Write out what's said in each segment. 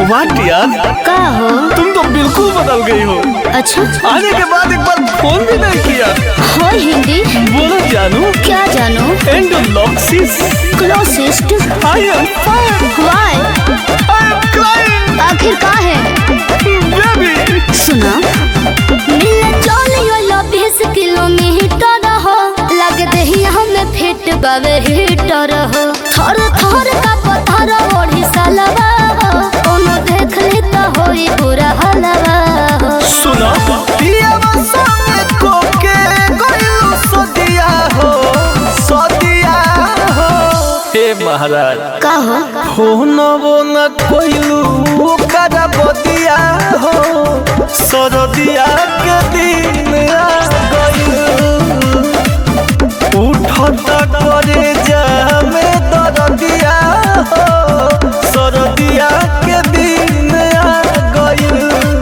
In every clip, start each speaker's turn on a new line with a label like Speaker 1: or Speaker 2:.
Speaker 1: वाट यार,
Speaker 2: का हो?
Speaker 1: तुम तो बिल्कुल बदल गई हो।
Speaker 2: अच्छा,
Speaker 1: आने के बाद एक बार फोन भी नहीं किया।
Speaker 2: हो हिंदी?
Speaker 1: बोलो जानू।
Speaker 2: क्या जानू?
Speaker 1: एंडोलॉक्सिस
Speaker 2: क्लोसिस्ट।
Speaker 1: I am fine.
Speaker 2: Why?
Speaker 1: I am crying.
Speaker 2: आखिर का है?
Speaker 1: बेबी
Speaker 2: सुना, मिले चलियो लो 20 किलोमीटर हो, लगे दही हमें फिट बावे हीटर हो, थर थर का पत्थर ओढ़ी सलवा हो, कोनो देख ली तो होई बुरा हलवा हो।
Speaker 1: सुना, पिया संगे कोके गइलो सदिया हो, सदिया हो। हे महाराज
Speaker 2: का हो?
Speaker 1: फोन वो न कोइलू ओकरा बदिया हो, सरदिया के दिन आ गइल, उठत करे जामे दरदिया हो, सरदिया के दिन आ गइल।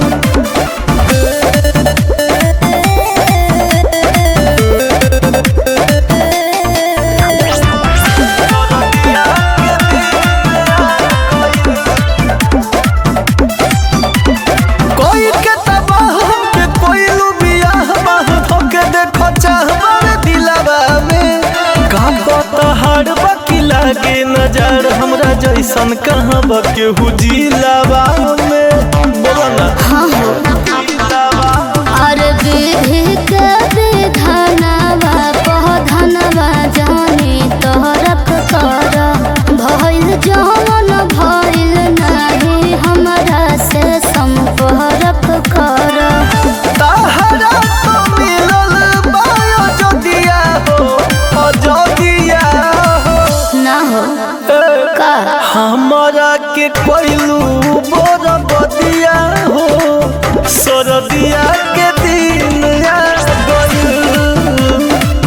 Speaker 1: कोई के तबाह के कोइलू बियाह बाह धोके देखो चाहबार दिलावा में, का पतहर बाकी लागे नजर हमरा जैसन कहाँ बा केहू जिलावा में। बोला ना
Speaker 2: हाँ हो,
Speaker 1: जिलावा
Speaker 2: अरे विधि के विधानवा पौधनवा जानी तोहरक कर, भइल जवन भइल नाही हमरा से संपर्क कर।
Speaker 1: ताहरा तो मिलल बायो जदिया हो, अजदिया हो।
Speaker 2: ना हो का?
Speaker 1: हमरा के कोइलू बोर बदिया हो, सरदिया के दिन आ गइल,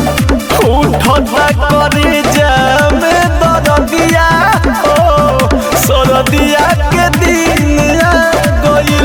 Speaker 1: उठत करे जामे दरदिया हो, सरदिया के दिन आ गइल।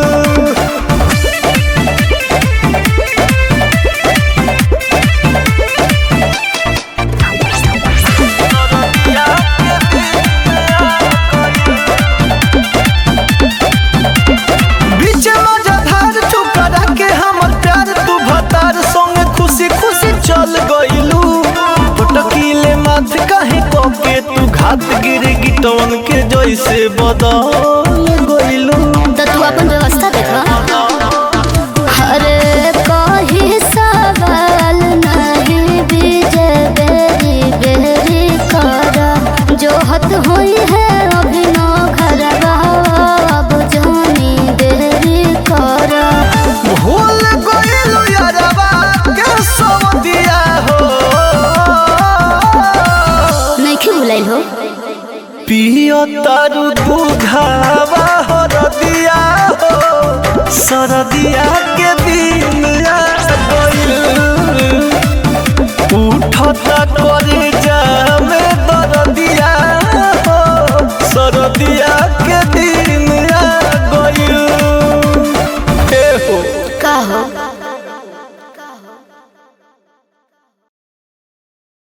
Speaker 1: बीच मजधार चुकरा के हमर प्यार तू भतार संगे खुशी खुशी चल गइलू, पटकीले माथ काहे के तू घात गिर गिटवन के जैसे बदल गइलू।
Speaker 2: तो तू अपन व्यवस्था देखा। अरे कही सवाल नहीं बीजे बेरी बेरी कर, जो हत हुई है अभी नो घर अब जानी देरी कर।
Speaker 1: भूल गइलू यारबा के सवदिया हो,
Speaker 2: नहीं क्यों भुलाइल हो?
Speaker 1: पियो तारू दूधावा हरदिया हो, सरदिया के दिन आ गइल, उठत करे जामे दरदिया हो, सरदिया